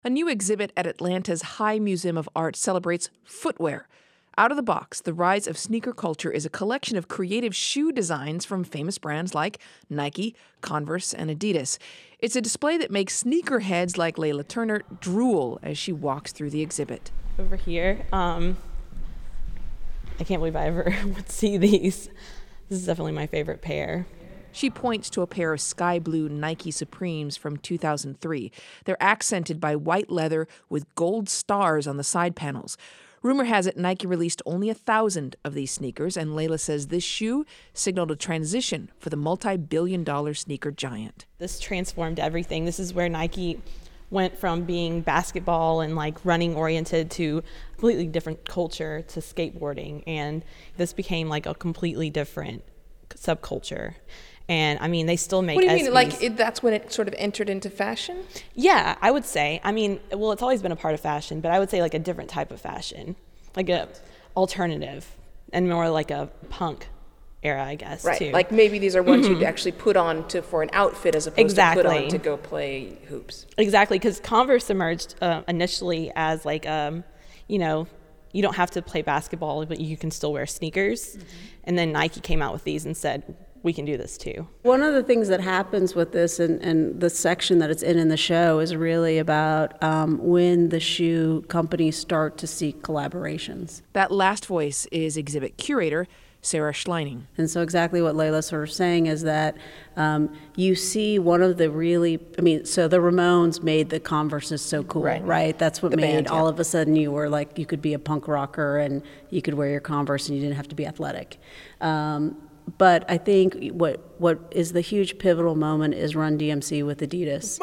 A new exhibit at Atlanta's High Museum of Art celebrates footwear. Out of the box, The Rise of Sneaker Culture is a collection of creative shoe designs from famous brands like Nike, Converse, and Adidas. It's a display that makes sneakerheads like Layla Turner drool as she walks through the exhibit. Over here, I can't believe I ever would see these. This is definitely my favorite pair. She points to a pair of sky blue Nike Supremes from 2003. They're accented by white leather with gold stars on the side panels. Rumor has it Nike released only 1,000 of these sneakers, and Layla says this shoe signaled a transition for the multi-billion-dollar sneaker giant. This transformed everything. This is where Nike went from being basketball and running oriented to a completely different culture to skateboarding, and this became a completely different subculture. And I mean, they still make. What do you mean? That's when it sort of entered into fashion? Yeah, I would say. I mean, well, it's always been a part of fashion, but I would say a different type of fashion, a alternative, and more a punk era, I guess. Right. Too. Maybe these are ones you'd actually put on for an outfit as opposed to put on to go play hoops. Exactly, because Converse emerged initially as you don't have to play basketball, but you can still wear sneakers, and then Nike came out with these and said, we can do this too. One of the things that happens with this and the section that it's in the show is really about when the shoe companies start to seek collaborations. That last voice is exhibit curator Sarah Schleining. And so exactly what Layla's sort of saying is that you see one of the so the Ramones made the Converses so cool, right? That's what made all of a sudden you were you could be a punk rocker and you could wear your Converse and you didn't have to be athletic. But I think what is the huge pivotal moment is Run DMC with Adidas.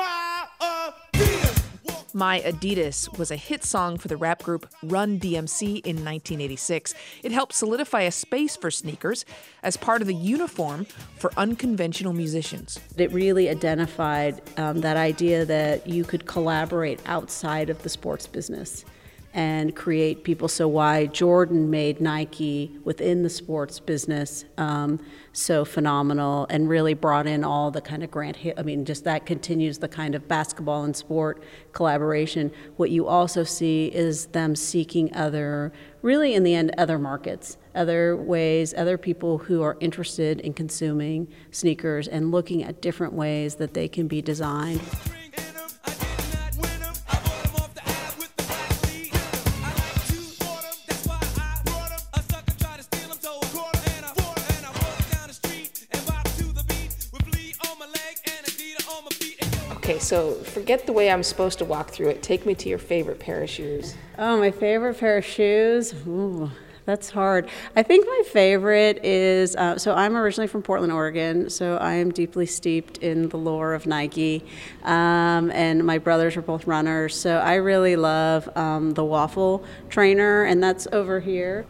My Adidas was a hit song for the rap group Run DMC in 1986. It helped solidify a space for sneakers as part of the uniform for unconventional musicians. It really identified that idea that you could collaborate outside of the sports business and create people. So why Jordan made Nike within the sports business so phenomenal and really brought in all the kind of just that continues the kind of basketball and sport collaboration. What you also see is them seeking really in the end, other markets, other ways, other people who are interested in consuming sneakers and looking at different ways that they can be designed. Okay, so forget the way I'm supposed to walk through it. Take me to your favorite pair of shoes. Oh, my favorite pair of shoes? Ooh, that's hard. I think my favorite is, so I'm originally from Portland, Oregon, so I am deeply steeped in the lore of Nike, and my brothers are both runners, so I really love the waffle trainer, and that's over here.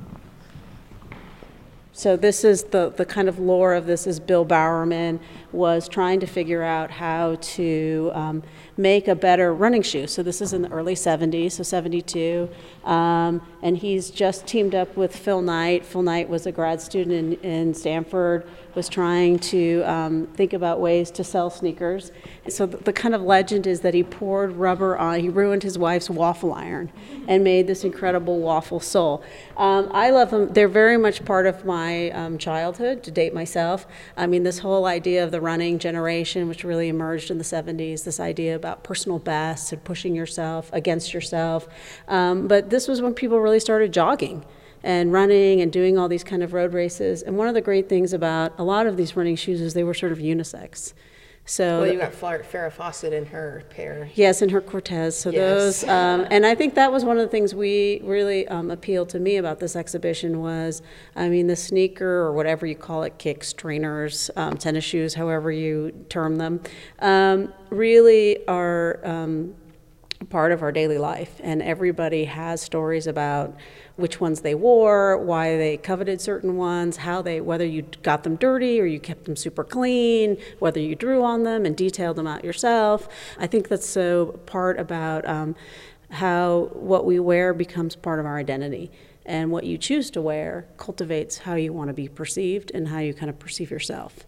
So this is the kind of lore of this is Bill Bowerman was trying to figure out how to make a better running shoe. So this is in the early 70s, so 72. And he's just teamed up with Phil Knight. Phil Knight was a grad student in Stanford, was trying to think about ways to sell sneakers. So the kind of legend is that he poured rubber on, he ruined his wife's waffle iron and made this incredible waffle sole. I love them. They're very much part of my childhood, to date myself. I mean, this whole idea of the running generation, which really emerged in the 70s, this idea about personal bests and pushing yourself against yourself. But this was when people really started jogging and running and doing all these kind of road races. And one of the great things about a lot of these running shoes is they were sort of unisex. So you got Farrah Fawcett in her pair. Yes, in her Cortez. So yes. Those, and I think that was one of the things we really appealed to me about this exhibition was, the sneaker or whatever you call it, kicks, trainers, tennis shoes, however you term them, really are part of our daily life. And everybody has stories about which ones they wore, why they coveted certain ones, whether you got them dirty or you kept them super clean, whether you drew on them and detailed them out yourself. I think that's so part about how what we wear becomes part of our identity. And what you choose to wear cultivates how you want to be perceived and how you kind of perceive yourself.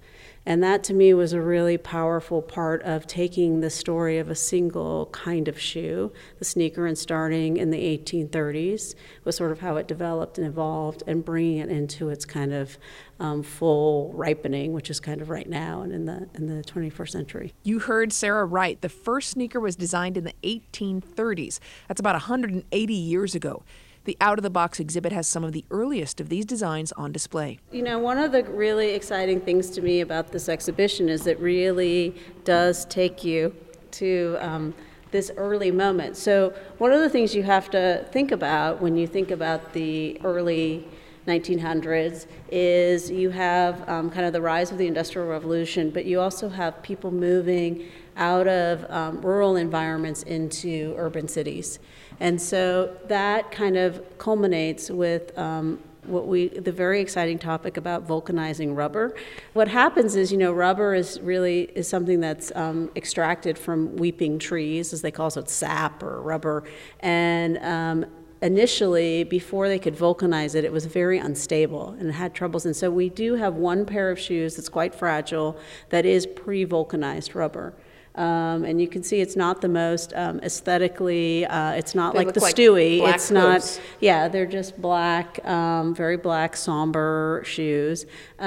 And that to me was a really powerful part of taking the story of a single kind of shoe, the sneaker, and starting in the 1830s was sort of how it developed and evolved, and bringing it into its kind of full ripening, which is kind of right now and in the 21st century. You heard Sarah right. The first sneaker was designed in the 1830s. That's about 180 years ago. The out-of-the-box exhibit has some of the earliest of these designs on display. You know, one of the really exciting things to me about this exhibition is it really does take you to this early moment. So one of the things you have to think about when you think about the early 1900s is you have kind of the rise of the Industrial Revolution, but you also have people moving out of rural environments into urban cities. And so that kind of culminates with the very exciting topic about vulcanizing rubber. What happens is, rubber is something that's extracted from weeping trees, as they call it, so it's sap or rubber. And initially, before they could vulcanize it, it was very unstable and it had troubles. And so we do have one pair of shoes that's quite fragile that is pre-vulcanized rubber. And you can see it's not the most aesthetically, it's not like the Stewie. It's not, clothes. Yeah, they're just black, very black, somber shoes.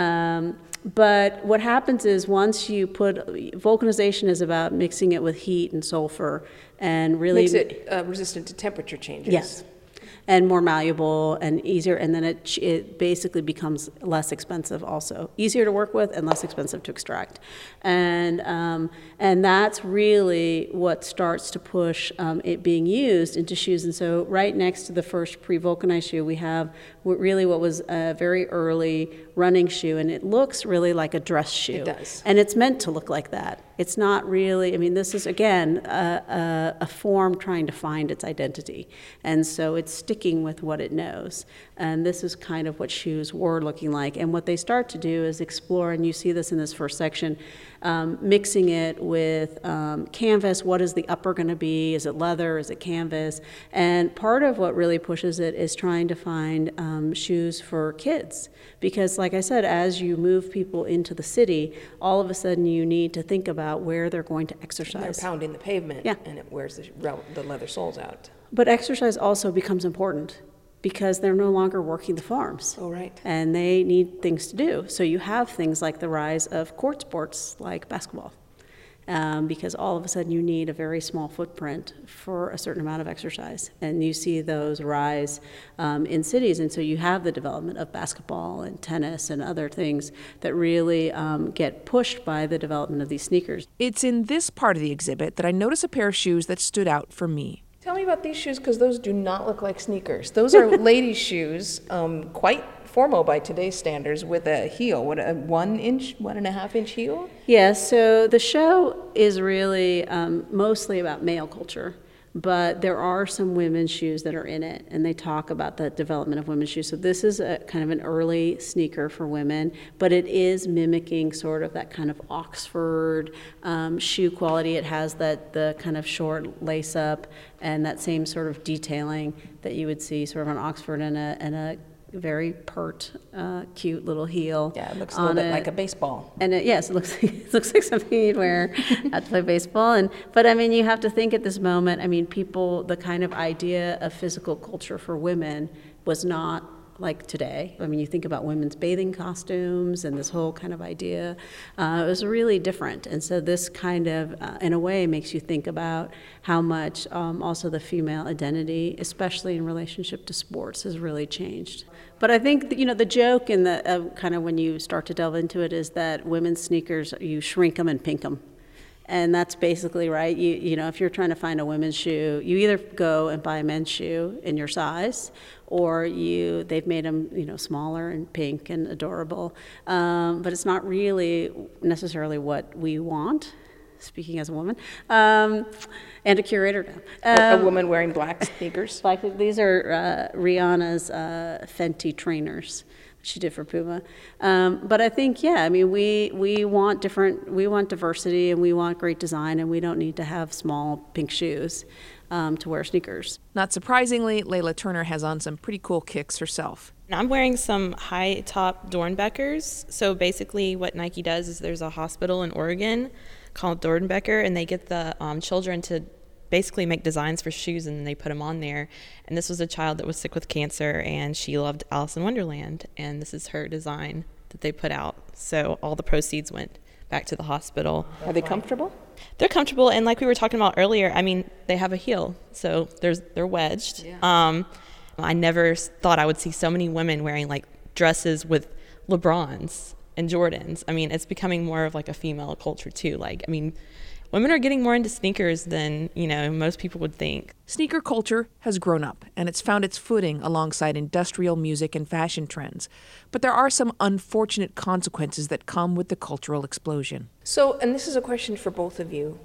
But what happens is once you vulcanization is about mixing it with heat and sulfur and really Makes it resistant to temperature changes. Yes. And more malleable and easier, and then it basically becomes less expensive also. Easier to work with and less expensive to extract. And that's really what starts to push it being used into shoes. And so right next to the first pre-vulcanized shoe, we have what was a very early running shoe, and it looks really like a dress shoe. It does. And it's meant to look like that. It's not really, this is, again, a form trying to find its identity. And so it's sticking with what it knows. And this is kind of what shoes were looking like. And what they start to do is explore, and you see this in this first section, mixing it with canvas. What is the upper going to be? Is it leather? Is it canvas? And part of what really pushes it is trying to find shoes for kids. Because, like I said, as you move people into the city, all of a sudden you need to think about where they're going to exercise. They're pounding the pavement, Yeah. and it wears the leather soles out. But exercise also becomes important because they're no longer working the farms. Oh, right. And they need things to do. So you have things like the rise of court sports like basketball. Because all of a sudden you need a very small footprint for a certain amount of exercise. And you see those rise in cities. And so you have the development of basketball and tennis and other things that really get pushed by the development of these sneakers. It's in this part of the exhibit that I notice a pair of shoes that stood out for me. Tell me about these shoes, because those do not look like sneakers. Those are ladies' shoes, quite formal by today's standards, with a heel. What, a 1.5 inch heel? Yes, so the show is really mostly about male culture, but there are some women's shoes that are in it, and they talk about the development of women's shoes. So this is a kind of an early sneaker for women, but it is mimicking sort of that kind of Oxford shoe quality. It has the kind of short lace up and that same sort of detailing that you would see sort of on Oxford and a very pert, cute little heel. Yeah, it looks a little bit like a baseball. And yes, it looks like something you'd wear out to play baseball. But you have to think at this moment, people, the kind of idea of physical culture for women was not like today. You think about women's bathing costumes and this whole kind of idea. It was really different. And so this kind of, in a way, makes you think about how much also the female identity, especially in relationship to sports, has really changed. But I think, the joke in the kind of when you start to delve into it is that women's sneakers, you shrink them and pink them. And that's basically right. You know, if you're trying to find a women's shoe, you either go and buy a men's shoe in your size, or they've made them, smaller and pink and adorable. But it's not really necessarily what we want, speaking as a woman, and a curator now. A woman wearing black sneakers. These are Rihanna's Fenty trainers she did for Puma. But I think, we want diversity, and we want great design, and we don't need to have small pink shoes to wear sneakers. Not surprisingly, Layla Turner has on some pretty cool kicks herself. I'm wearing some high-top Dornbeckers. So basically what Nike does is there's a hospital in Oregon called Dornbecker, and they get the children to basically make designs for shoes, and then they put them on there. And this was a child that was sick with cancer, and she loved Alice in Wonderland, and this is her design that they put out. So all the proceeds went back to the hospital. Are they comfortable? They're comfortable, and like we were talking about earlier, I mean, they have a heel, so they're wedged. Yeah. I never thought I would see so many women wearing like dresses with LeBrons and Jordans. I mean, it's becoming more of like a female culture too. Like, I mean, women are getting more into sneakers than, most people would think. Sneaker culture has grown up, and it's found its footing alongside industrial music and fashion trends. But there are some unfortunate consequences that come with the cultural explosion. So, and this is a question for both of you.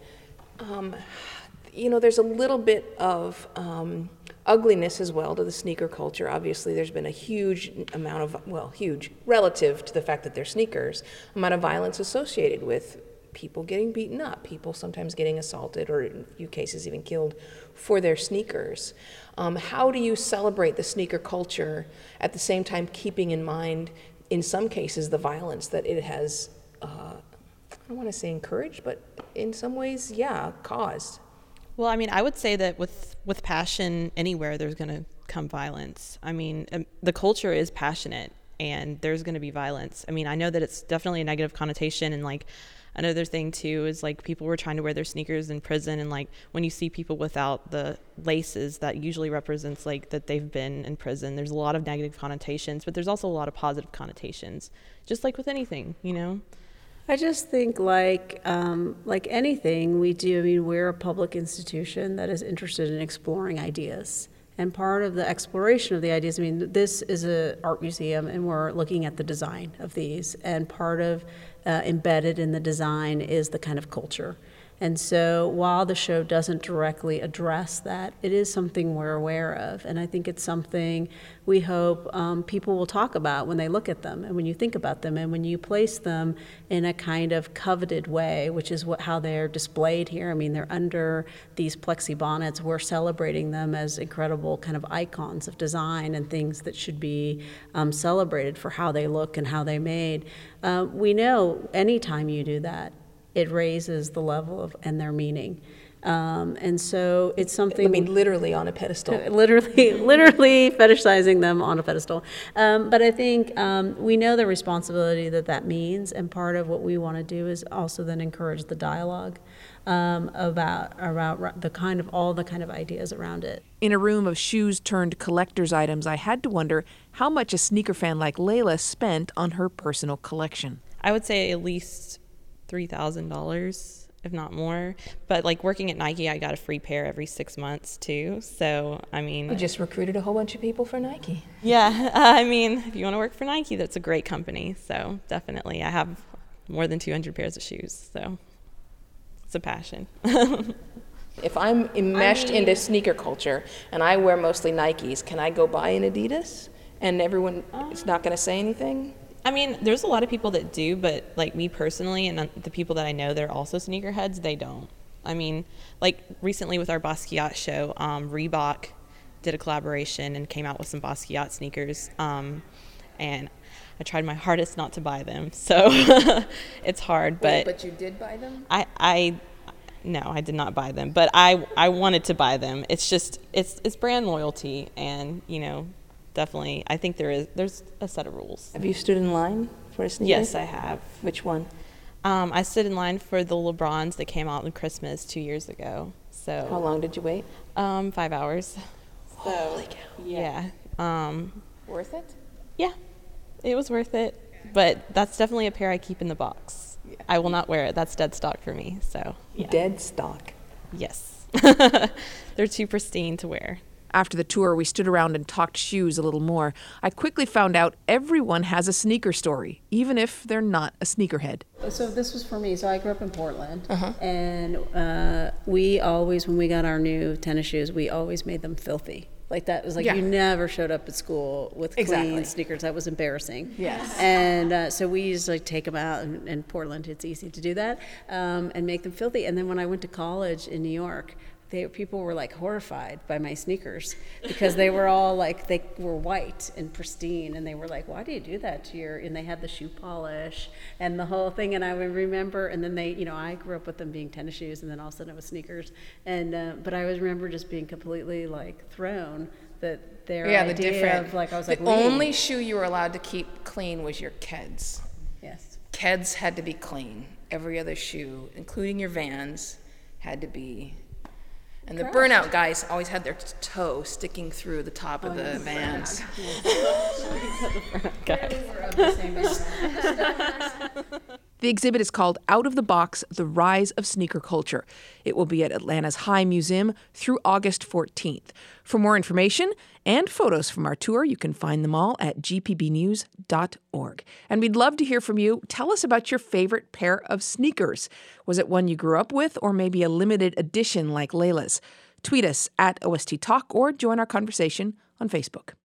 There's a little bit of ugliness as well to the sneaker culture. Obviously, there's been a huge amount of, huge, relative to the fact that they're sneakers, amount of violence associated with people getting beaten up, people sometimes getting assaulted, or in a few cases even killed for their sneakers. How do you celebrate the sneaker culture at the same time keeping in mind, in some cases, the violence that it has, I don't want to say encouraged, but in some ways, caused? Well, I mean, I would say that with passion anywhere, there's going to come violence. I mean, the culture is passionate, and there's going to be violence. I mean, I know that it's definitely a negative connotation, and like another thing too is like people were trying to wear their sneakers in prison, and like when you see people without the laces, that usually represents like that they've been in prison. There's a lot of negative connotations, but there's also a lot of positive connotations, just like with anything, I just think like anything we do, I mean, we're a public institution that is interested in exploring ideas. And part of the exploration of the ideas, I mean, this is an art museum, and we're looking at the design of these. And part of embedded in the design is the kind of culture. And so while the show doesn't directly address that, it is something we're aware of. And I think it's something we hope people will talk about when they look at them and when you think about them and when you place them in a kind of coveted way, which is how they're displayed here. I mean, they're under these plexi bonnets. We're celebrating them as incredible kind of icons of design and things that should be celebrated for how they look and how they made. We know anytime you do that, it raises the level of and their meaning. And so it's something... I mean, literally on a pedestal. literally fetishizing them on a pedestal. But I think we know the responsibility that means, and part of what we want to do is also then encourage the dialogue about the kind of all the kind of ideas around it. In a room of shoes turned collector's items, I had to wonder how much a sneaker fan like Layla spent on her personal collection. I would say at least $3,000, if not more. But like working at Nike, I got a free pair every 6 months too. So, I mean... You just recruited a whole bunch of people for Nike. Yeah, I mean, if you want to work for Nike, that's a great company. So definitely, I have more than 200 pairs of shoes. So it's a passion. If I'm enmeshed into sneaker culture and I wear mostly Nikes, can I go buy an Adidas and everyone is not going to say anything? I mean, there's a lot of people that do, but like me personally and the people that I know that are also sneakerheads, they don't. I mean, like recently with our Basquiat show, Reebok did a collaboration and came out with some Basquiat sneakers, and I tried my hardest not to buy them, so it's hard. But you did buy them? No, I did not buy them, but I wanted to buy them. It's just it's brand loyalty, and definitely, I think there's a set of rules. Have you stood in line for a sneaker? Yes, I have. Which one? I stood in line for the LeBrons that came out on Christmas 2 years ago. So how long did you wait? 5 hours. So, holy cow! Yeah. Worth it? Yeah, it was worth it. But that's definitely a pair I keep in the box. Yeah. I will not wear it. That's dead stock for me. So yeah. Dead stock. Yes. They're too pristine to wear. After the tour, we stood around and talked shoes a little more. I quickly found out everyone has a sneaker story, even if they're not a sneakerhead. So this was for me. So I grew up in Portland, and we always, when we got our new tennis shoes, we always made them filthy. Like that was like you never showed up at school with clean sneakers. That was embarrassing. Yes. And so we used to like take them out in Portland. It's easy to do that and make them filthy. And then when I went to college in New York, people were like horrified by my sneakers because they were all like, they were white and pristine, and they were like, why do you do that to your, and they had the shoe polish and the whole thing. And I would remember, and then they, you know, I grew up with them being tennis shoes, and then all of a sudden it was sneakers. And but I always remember just being completely like thrown that their idea of like, I was the like, only shoe you were allowed to keep clean was your Keds. yes. Keds had to be clean. Every other shoe, including your Vans, had to be. And the burnout guys always had their toe sticking through the top of the Vans. The exhibit is called Out of the Box, The Rise of Sneaker Culture. It will be at Atlanta's High Museum through August 14th. For more information and photos from our tour, you can find them all at gpbnews.org. And we'd love to hear from you. Tell us about your favorite pair of sneakers. Was it one you grew up with, or maybe a limited edition like Layla's? Tweet us at OST Talk or join our conversation on Facebook.